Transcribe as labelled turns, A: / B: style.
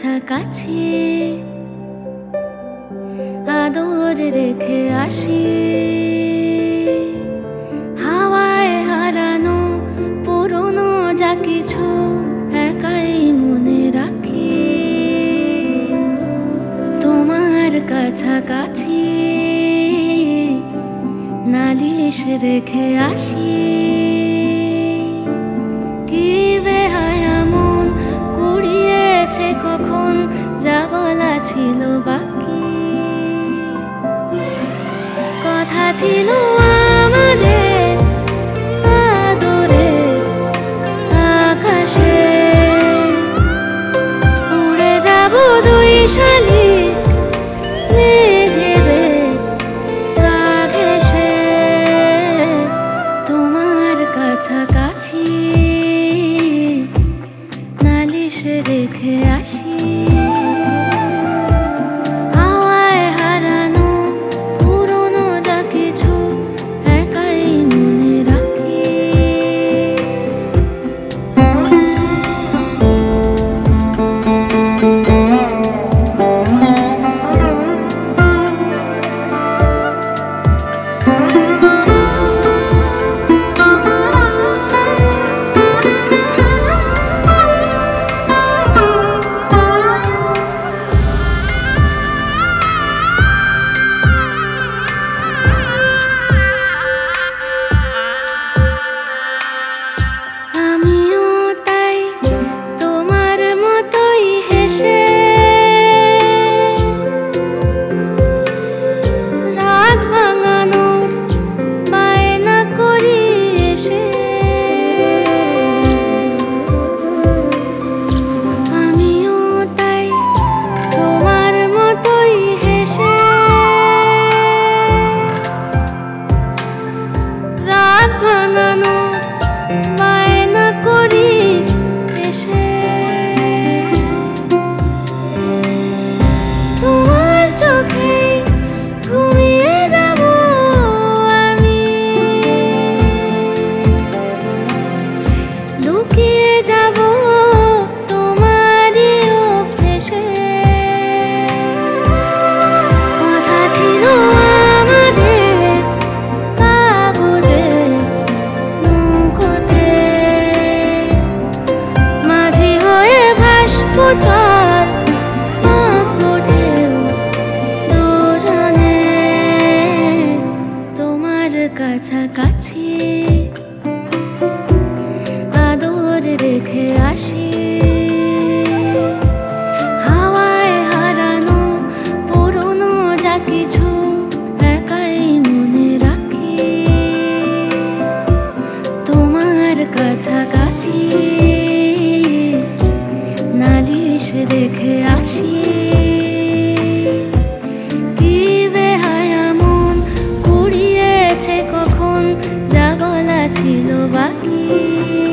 A: কাছাকাছি আদর রেখে আসি। হাওয়ায় হারানো পুরনো যা কিছু একাই মনে রাখি। তোমার কাছাকাছি নালিশ রেখে আসি। কি বেহায়া মন কুড়িয়েছে কখন যা বলা ছিল বাকি। কথা ছিল আমাদের আদরে আকাশে, উড়ে যাব দুই শালিক মেঘেদের গা ঘেঁষে। তোমার কাছাকাছি নালিশ রেখে আসি। হাওয়ায় হারানো পুরনো যা কিছু একাই মনে রাখি। আমিও তাই তোমার মতোই হেসে রাগ ভাঙানোর বায়না করি এসে। আমিও তাই তোমার মতোই হেসে রাগ ভাঙানোর বায়না করি এসে। তোমার চোখে ঘুমিয়ে যাব আমি, লুকিয়ে যাব তোমারই অভ্যেসে। কথা ছিল আমাদের কাগজের নৌকোতে, মাঝি হয়ে ভাসবো চর আঁকবো ঢেউ দুজনে। তোমার কাছাকাছি আদর রেখে আসি। হাওয়ায় হারানো পুরনো যা কিছু একাই মনে রাখি। তোমার কাছাকাছি নালিশ রেখে আসি। কি বেহায়া মন কুড়িয়েছে কখন যা বলা ছিল বাকি।